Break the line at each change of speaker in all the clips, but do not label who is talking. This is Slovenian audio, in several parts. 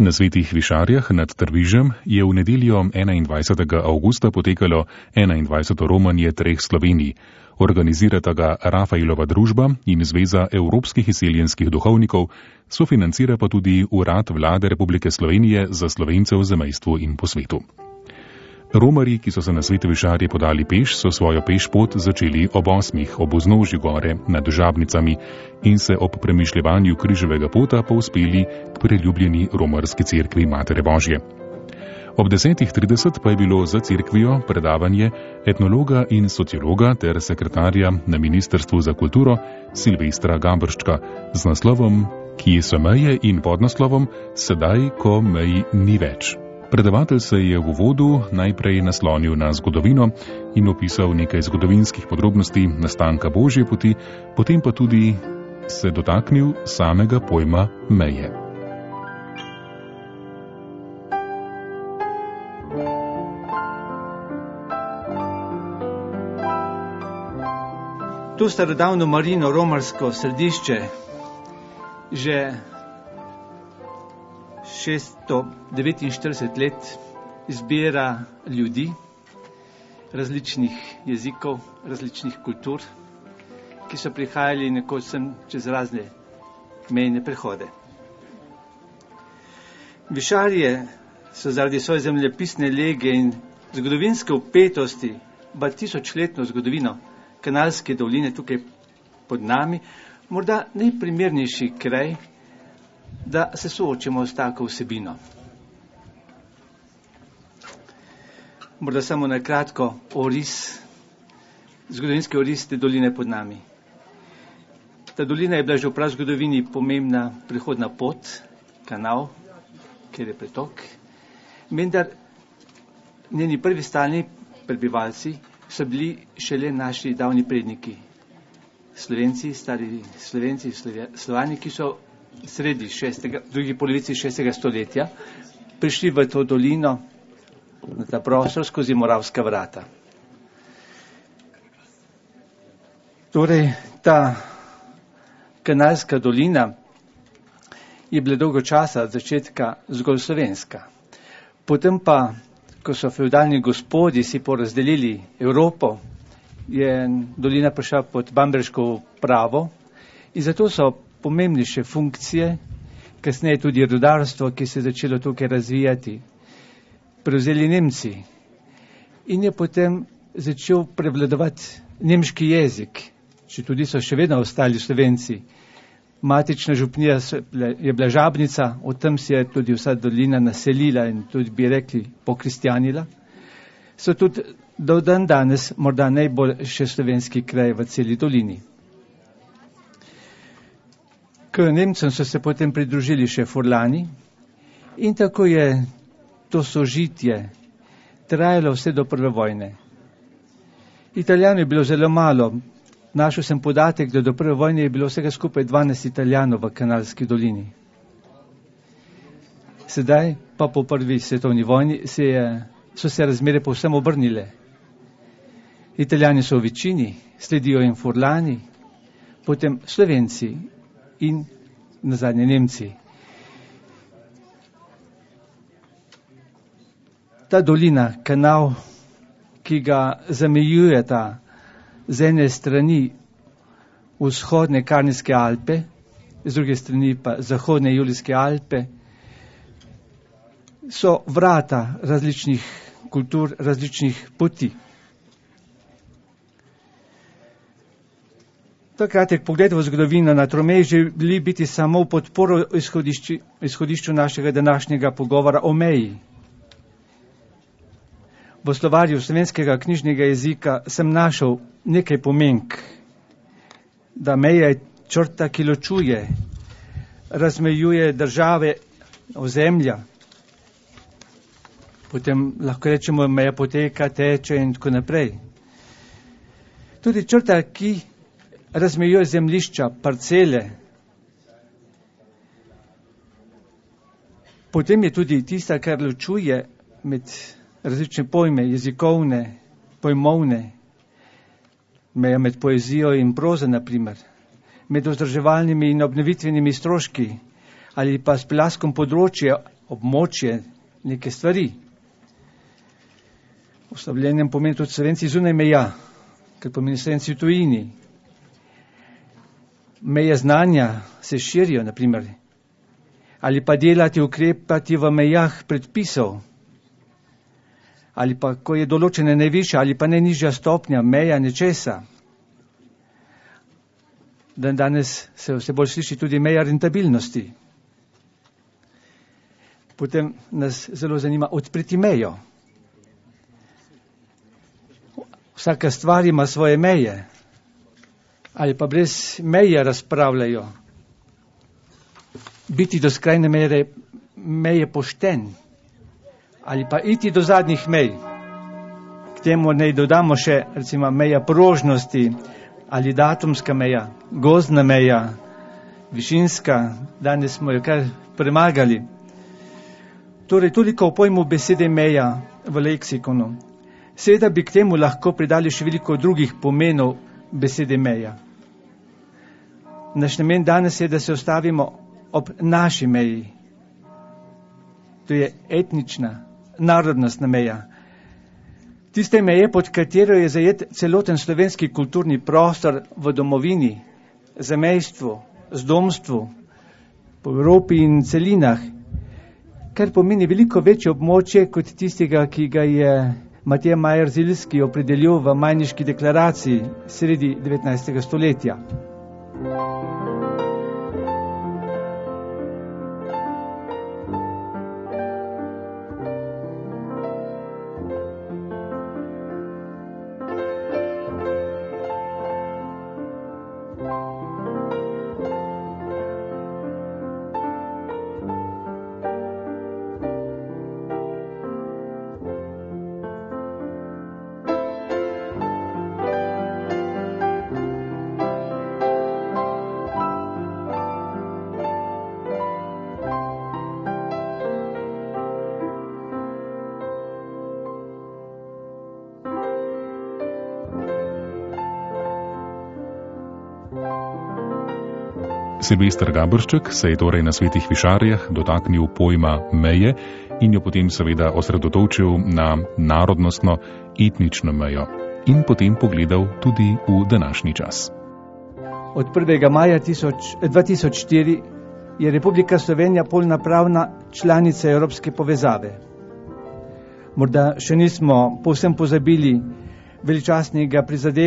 Na Svetih Višarjah nad Trvižem je v nedeljo 21. avgusta potekalo 21. romanje treh Slovenij. Organizirata ga Rafaelova družba in Zveza evropskih izseljenskih duhovnikov, sofinancira pa tudi Urad Vlade Republike Slovenije za Slovence v zamejstvu in po svetu. Romarji, ki so se na Svete Višarje podali peš, so svojo pešpot začeli ob 8. ob vznožju gore nad Žabnicami in se ob premišljevanju križevega pota povzpeli k preljubljeni romarski cerkvi Matere Božje. Ob 10.30 pa je bilo za cerkvijo predavanje etnologa in sociologa ter sekretarja na Ministrstvu za kulturo Silvestra Gambrščka z naslovom Kje so meje in podnaslovom Sedaj, ko mej ni več. Predavatelj se je v uvodu najprej naslonil na zgodovino in opisal nekaj zgodovinskih podrobnosti nastanka Božje poti, potem pa tudi se dotaknil samega pojma meje.
To starodavno marino romarsko središče že 649 let zbira ljudi različnih jezikov, različnih kultur, ki so prihajali nekoč sem čez razne mejne prehode. Višarje so zaradi svoje zemljepisne lege in zgodovinske vpetosti v tisočletno zgodovino Kanalske doline tukaj pod nami, morda najprimernejši kraj, da se soočimo s tako vsebino. Morda samo na kratko zgodovinski oris te doline pod nami. Ta dolina je bila že v prazgodovini pomembna prehodna pot, kanal, kjer je pretok. Vendar njeni prvi stalni prebivalci so bili šele naši davni predniki, Slovenci, stari Slovenci, Slovani, ki so drugi polovici 6. stoletja prišli v to dolino, na ta prostor skozi Moravska vrata. Torej, ta Kanalska dolina je bila dolgo časa od začetka zgolj slovenska. Potem pa, ko so fevdalni gospodi si porazdelili Evropo, je dolina prišla pod bamberško pravo in zato so pomembnejše funkcije, kasneje tudi rudarstvo, ki se je začelo tukaj razvijati, prevzeli Nemci in je potem začel prevladovati nemški jezik, če tudi so še vedno ostali Slovenci. Matična župnija je bila Žabnica, od tam se je tudi vsa dolina naselila in tudi bi rekli pokristjanila. So tudi do dan danes morda najbolj še slovenski kraj v celi dolini. K Nemcem so se potem pridružili še Furlani in tako je to sožitje trajalo vse do prve vojne. Italijanov je bilo zelo malo. Našel sem podatek, da do prve vojne je bilo vsega skupaj 12 Italijanov v Kanalski dolini. Sedaj pa po prvi svetovni vojni so se razmere povsem obrnile. Italijani so v večini, sledijo jim Furlani, potem Slovenci in nazadnje Nemci. Ta dolina, kanal, ki ga zamejujeta z ene strani vzhodne Karnijske Alpe, z druge strani pa zahodne Julijske Alpe, so vrata različnih kultur, različnih poti. Ta kratek pogled v zgodovino na Tromeji želi biti samo v podporo izhodišču našega današnjega pogovora o meji. V slovarju slovenskega knjižnega jezika sem našel nekaj pomenk, da meja je črta, ki ločuje, razmejuje države, ozemlja. Potem lahko rečemo, meja poteka, teče in tako naprej. Tudi črta, ki razmejuje zemljišča, parcele. Potem je tudi tista, kar ločuje med različne pojme, jezikovne, pojmovne, meja med poezijo in prozo, na primer, med vzdrževalnimi in obnovitvenimi stroški ali pa s pilaskom področja območje, neke stvari. V Slovenjem pomeni tudi Slovenci zunaj meja, ker pomeni Slovenci v tujini. Meje znanja se širijo, naprimer. Ali pa delati, ukrepati v mejah predpisov. Ali pa, ko je določena najvišja ali pa najnižja stopnja, meja nečesa. Danes se vse bolj sliši tudi meja rentabilnosti. Potem nas zelo zanima odpreti mejo. Vsaka stvar ima svoje meje. Ali pa brez meje razpravljajo. Biti do skrajne meje pošten. Ali pa iti do zadnjih mej. K temu naj dodamo še, recimo, meja prožnosti ali datumska meja, gozdna meja, višinska, danes smo jo kar premagali. Torej, toliko o pojmu besede meja v leksikonu. Seveda bi k temu lahko pridali še veliko drugih pomenov besede meja. Naš namen danes je, da se ustavimo ob naši meji. To je etnična, narodnostna meja. Tiste meje, pod katero je zajet celoten slovenski kulturni prostor v domovini, zamejstvu, zdomstvu, po Evropi in celinah, kar pomeni veliko večje območje kot tistega, ki ga je Matija Majer Ziljski opredelil v Majniški deklaraciji sredi 19. stoletja.
Silvester Gabršček se je torej na Svetih Višarjah dotaknil pojma meje in jo potem seveda osredotočil na narodnostno, etnično mejo in potem pogledal tudi v današnji čas.
Od 1. maja 2004 je Republika Slovenija polnopravna članica Evropske povezave. Morda še nismo povsem pozabili večletnega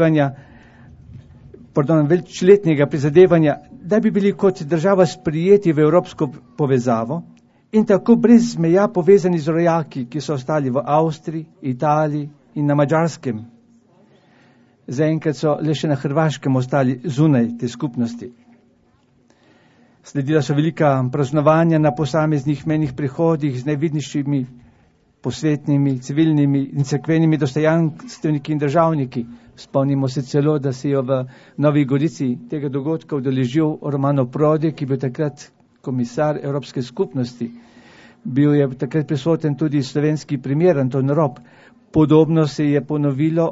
prizadevanja, da bi bili kot država sprijeti v Evropsko povezavo in tako brez meja povezani z rojaki, ki so ostali v Avstriji, Italiji in na Madžarskem. Zaenkrat so le še na Hrvaškem ostali zunaj te skupnosti. Sledila so velika praznovanja na posameznih mejnih prehodih z najvidnejšimi posvetnimi, civilnimi in cerkvenimi dostojanstveniki in državniki. Spomnimo se celo, da se je v Novi Gorici tega dogodka udeležil Romano Prodi, ki je bil takrat komisar Evropske skupnosti. Bil je takrat prisoten tudi slovenski premier Anton Rop. Podobno se je ponovilo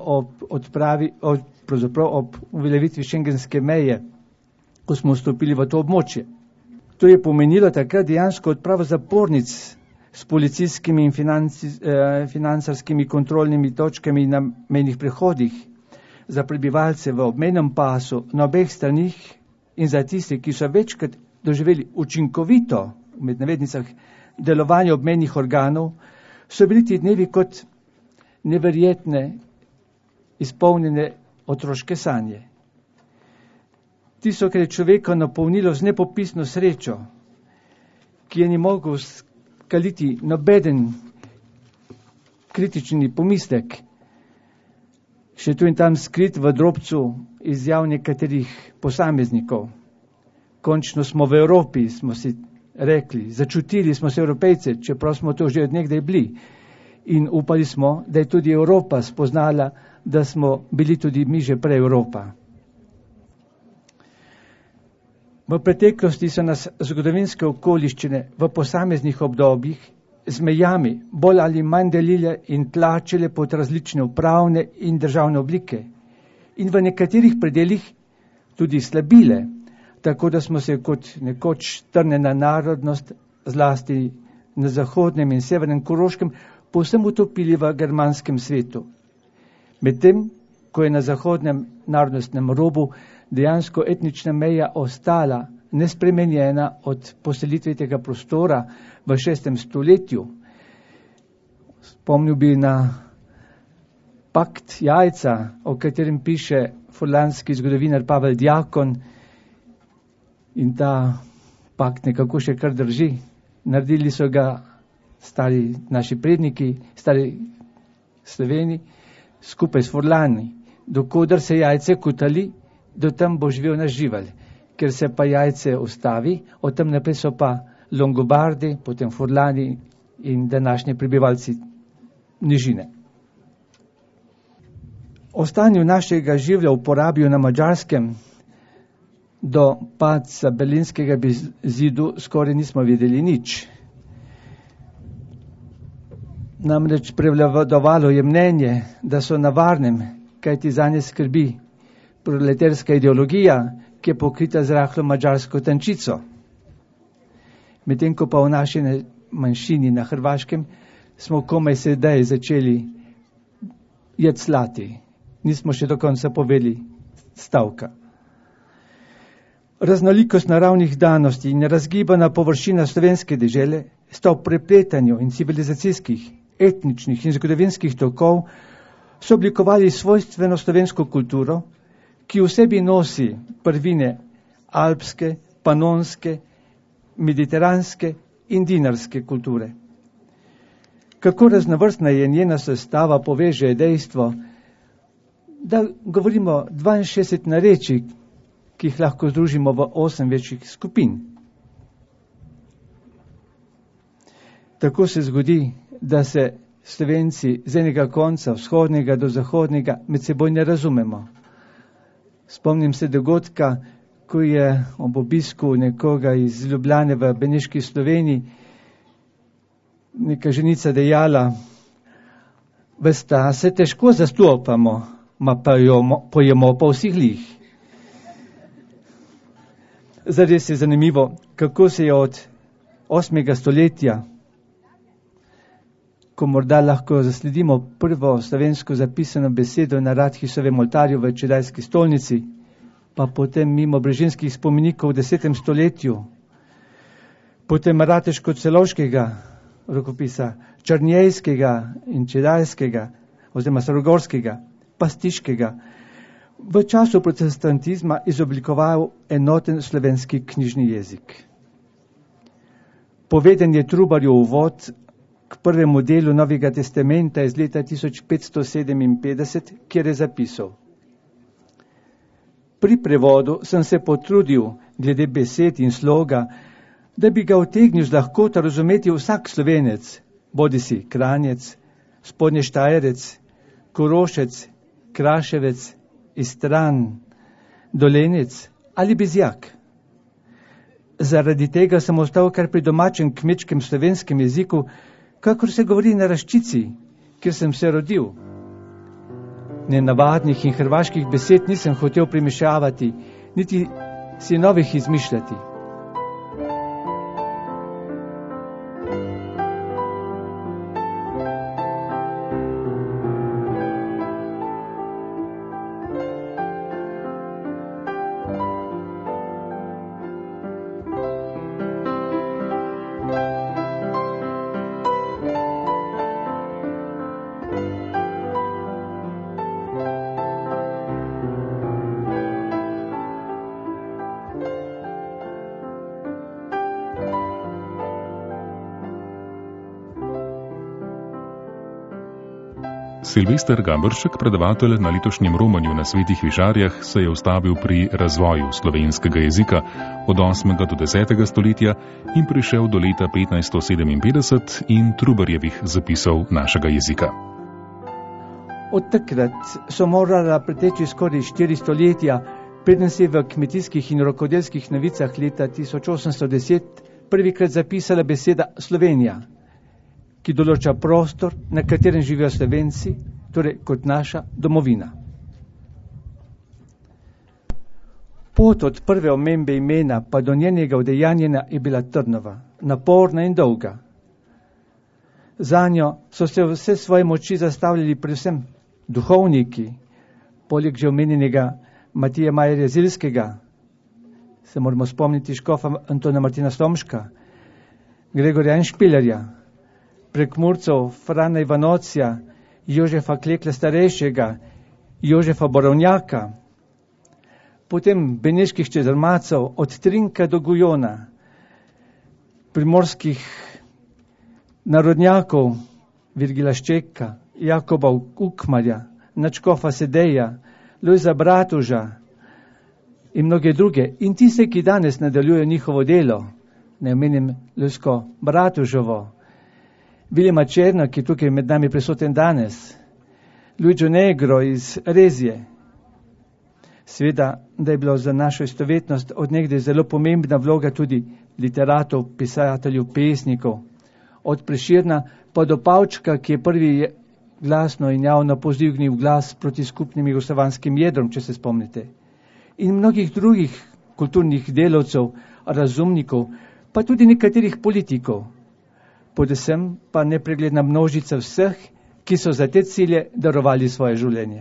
ob uveljavitvi šengenske meje, ko smo vstopili v to območje. To je pomenilo takrat dejansko odpravo zapornic s policijskimi in finančarskimi kontrolnimi točkami na mejnih prehodih za prebivalce v obmejnem pasu na obeh stranih in za tiste, ki so večkrat doživeli učinkovito, med navednicah, delovanje obmejnih organov, so bili ti dnevi kot neverjetne, izpolnjene otroške sanje. Tisto, kar je človeka napolnilo z nepopisno srečo, ki je ni mogel skaliti nobeden kritični pomislek, še tu in tam skrit v drobcu izjav nekaterih posameznikov. Končno smo v Evropi, smo si rekli, začutili smo se Evropejce, čeprav smo to že od nekdaj bili. In upali smo, da je tudi Evropa spoznala, da smo bili tudi mi že prej Evropa. V preteklosti so nas zgodovinske okoliščine v posameznih obdobjih z mejami bolj ali manj delile in tlačile pod različne upravne in državne oblike in v nekaterih predeljih tudi slabile, tako da smo se kot nekoč strnjena narodnost, zlasti na zahodnem in severnem Koroškem povsem utopili v germanskem svetu. Medtem, ko je na zahodnem narodnostnem robu dejansko etnična meja ostala nespremenjena od poselitve tega prostora v 6. stoletju. Spomnil bi na pakt Jajca, o katerem piše furlanski zgodovinar Pavel Djakon, in ta pakt nekako še kar drži. Naredili so ga stari naši predniki, stari Sloveni, skupaj s Furlani. Dokodar se Jajce kutali, do tam bo živel naš živelj. Ker se pa Jajce ustavi, od tam naprej so pa Longobardi, potem Furlani in današnji prebivalci nižine. O stanju našega življa v porabju na Madžarskem do padca Berlinskega zidu skoraj nismo vedeli nič. Namreč prevladovalo je mnenje, da so na varnem, kajti zanje skrbi proletarska ideologija, ki je pokrita z rahlo madžarsko tančico. Medtem ko pa v naši manjšini na Hrvaškem smo komaj sedaj začeli jeclati. Nismo še do konca povedali stavka. Raznolikost naravnih danosti in razgibana površina slovenske dežele sta v prepletanju in civilizacijskih, etničnih in zgodovinskih tokov so oblikovali svojstveno slovensko kulturo, ki v sebi nosi prvine alpske, panonske, mediteranske in dinarske kulture. Kako raznovrstna je njena sestava, poveže dejstvo, da govorimo 62 narečij, ki jih lahko združimo v 8 večjih skupin. Tako se zgodi, da se Slovenci z enega konca, vzhodnega do zahodnega, med seboj ne razumemo. Spomnim se dogodka, ko je ob obisku nekoga iz Ljubljane v Beneški Sloveniji neka ženica dejala: "Vesta, se težko zastopamo, ma pojemo pa vsi glih." Zares je zanimivo, kako se je od 8. stoletja, ko morda lahko zasledimo prvo slovensko zapisano besedo na Radhisovem oltarju v Čedajski stolnici, pa potem mimo brežinskih spomenikov v 10. stoletju, potem Rateško-Celovškega rokopisa, Črnjejskega in Čedajskega, oziroma Starogorskega, Pastiškega, v času protestantizma izoblikoval enoten slovenski knjižni jezik. Poveden je Trubarjev uvod k prvemu delu Novega testamenta iz leta 1557, kjer je zapisal: "Pri prevodu sem se potrudil glede besed in sloga, da bi ga utegnil z lahkoto razumeti vsak Slovenec, bodisi Kranjec, Spodnještajerec, Korošec, Kraševec, Istran, Dolenec ali Bizjak. Zaradi tega sem ostal kar pri domačem kmečkem slovenskem jeziku, kakor se govori na Raščici, kjer sem se rodil. Nenavadnih in hrvaških besed nisem hotel primešavati, niti si novih izmišljati."
Silvester Gabršek, predavatelj na letošnjem romanju na Svetih Vižarjah, se je ustavil pri razvoju slovenskega jezika od 8. do 10. stoletja in prišel do leta 1557 in Trubarjevih zapisov našega jezika.
Od takrat so morala preteči skoraj 4 stoletja, preden se je v kmetijskih in rokodelskih novicah leta 1810 prvikrat zapisala beseda Slovenija, ki določa prostor, na katerem živijo Slovenci, torej kot naša domovina. Pot od prve omembe imena pa do njenega udejanjena je bila trnova, naporna in dolga. Za njo so se vse svoje moči zastavljali predvsem duhovniki, poleg že omenjenega Matija Majerja Zilskega, se moramo spomniti škofa Antona Martina Slomška, Gregorja Enšpilerja, Prekmurcev Frana Ivanocija, Jožefa Klekla starejšega, Jožefa Borovnjaka, potem beneških čezarmacov od Trinka do Gujona, primorskih narodnjakov Virgila Ščeka, Jakoba Ukmarja, nadškofa Sedeja, Lojza Bratuža in mnoge druge. In tiste, ki danes nadaljujejo njihovo delo, ne omenim Lojsko Bratužovo, Viljema Černa, ki je tukaj med nami prisoten danes, Luigi Negro iz Rezije. Sveda, da je bilo za našo istovetnost od nekdaj zelo pomembna vloga tudi literatov, pisateljev, pesnikov, od Prešerna pa do Pavčka, ki je prvi glasno in javno povzdignil glas proti skupnim jugoslovanskim jedrom, če se spomnite. In mnogih drugih kulturnih delavcev, razumnikov, pa tudi nekaterih politikov. Predvsem pa nepregledna množica vseh, ki so za te cilje darovali svoje življenje.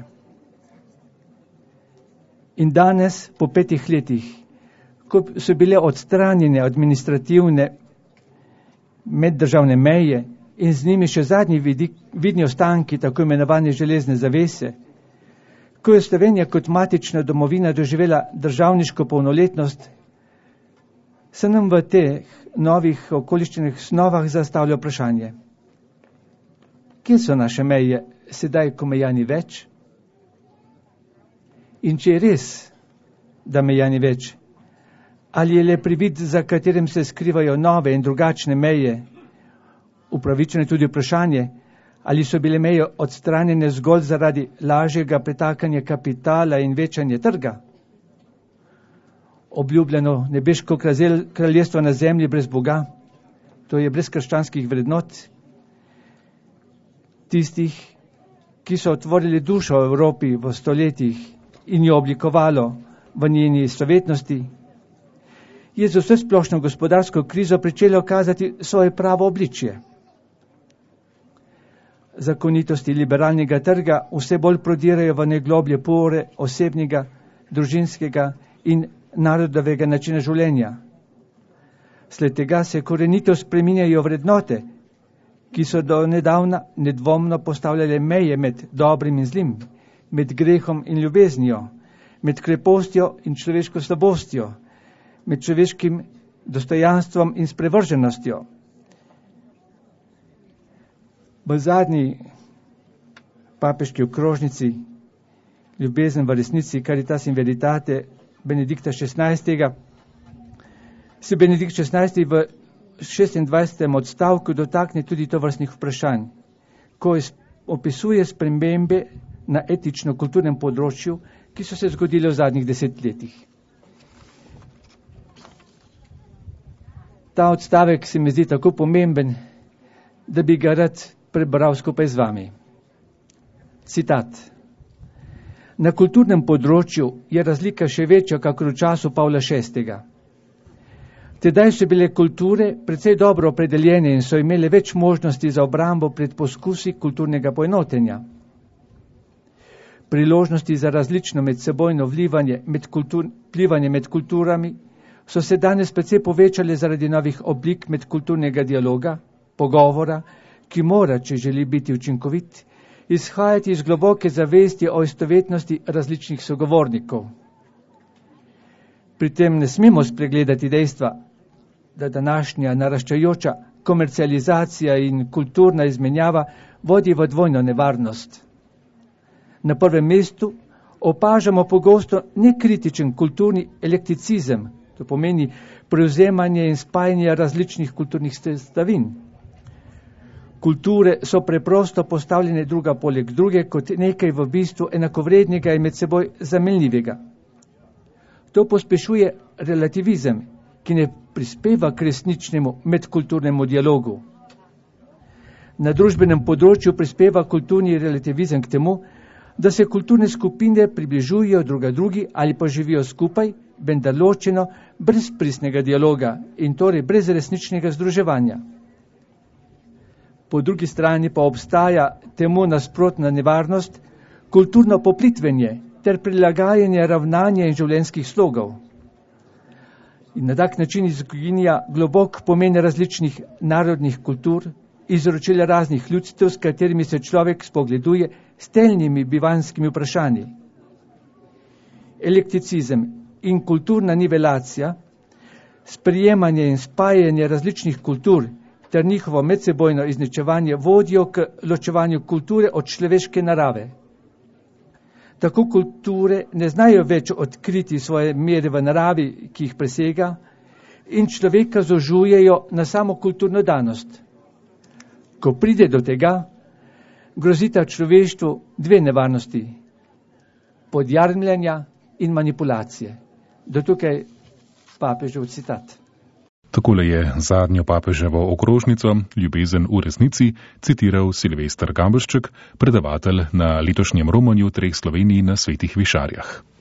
In danes, po 5 letih, ko so bile odstranjene administrativne meddržavne meje in z njimi še zadnji vidni ostanki tako imenovane železne zavese, ko je Slovenija kot matična domovina doživela državniško polnoletnost, se nam v teh novih okoliščinah snovah zastavlja vprašanje. Kje so naše meje sedaj, ko meja ni več? In če je res, da meja ni več, ali je le privid, za katerim se skrivajo nove in drugačne meje, upravičeno je tudi vprašanje, ali so bile meje odstranjene zgolj zaradi lažjega pretakanja kapitala in večanja trga? Obljubljeno nebeško kraljestvo na zemlji brez Boga, to je brez krščanskih vrednot, tistih, ki so otvorili dušo v Evropi v stoletjih in jo oblikovalo v njeni istovetnosti, je z vse splošno gospodarsko krizo pričelo kazati svoje pravo obličje. Zakonitosti liberalnega trga vse bolj prodirajo v negloblje pore osebnega, družinskega in narodovega načina življenja. Sled tega se korenito spreminjajo vrednote, ki so do nedavna nedvomno postavljale meje med dobrim in zlim, med grehom in ljubeznijo, med krepostjo in človeško slabostjo, med človeškim dostojanstvom in sprevrženostjo. V zadnji papeški okrožnici Ljubezen v resnici, Caritas in Veritate Benedikta XVI. Se Benedikt XVI. V 26. odstavku dotakne tudi tovrstnih vprašanj, ko opisuje spremembe na etično-kulturnem področju, ki so se zgodile v zadnjih 10 letih. Ta odstavek se mi zdi tako pomemben, da bi ga rad prebral skupaj z vami. Citat. Na kulturnem področju je razlika še večja, kakor v času Pavla VI. Tedaj so bile kulture precej dobro opredeljene in so imele več možnosti za obrambo pred poskusi kulturnega poenotenja. Priložnosti za različno medsebojno vplivanje med kulturami so se danes precej povečale zaradi novih oblik medkulturnega dialoga, pogovora, ki mora, če želi biti učinkovit, izhajati iz globoke zavesti o istovetnosti različnih sogovornikov. Pri tem ne smemo spregledati dejstva, da današnja naraščajoča komercializacija in kulturna izmenjava vodi v dvojno nevarnost. Na prvem mestu opažamo pogosto nekritičen kulturni eklekticizem, to pomeni prevzemanje in spajanje različnih kulturnih sestavin. Kulture so preprosto postavljene druga poleg druge kot nekaj v bistvu enakovrednega in med seboj zamenljivega. To pospešuje relativizem, ki ne prispeva k resničnemu medkulturnemu dialogu. Na družbenem področju prispeva kulturni relativizem k temu, da se kulturne skupine približujejo druga drugi ali pa živijo skupaj, vendar ločeno, brez pristnega dialoga in torej brez resničnega združevanja. Po drugi strani pa obstaja temu nasprotna nevarnost, kulturno poplitvenje ter prilagajanje ravnanja in življenjskih slogov. In na tak način izginja globok pomen različnih narodnih kultur, izročila raznih ljudstev, s katerimi se človek spogleduje s temeljnimi bivanjskimi vprašanji. Eklekticizem in kulturna nivelacija, sprejemanje in spajanje različnih kultur ter njihovo medsebojno izničevanje vodijo k ločevanju kulture od človeške narave. Tako kulture ne znajo več odkriti svoje mere v naravi, ki jih presega, in človeka zožujejo na samo kulturno danost. Ko pride do tega, grozita človeštvu dve nevarnosti: podjarmljenja in manipulacije. Do tukaj papežev citat.
Takole je zadnjo papeževo okrožnico Ljubezen v resnici citiral Silvester Gabršček, predavatelj na letošnjem romanju Treh Slovenij na Svetih Višarjah.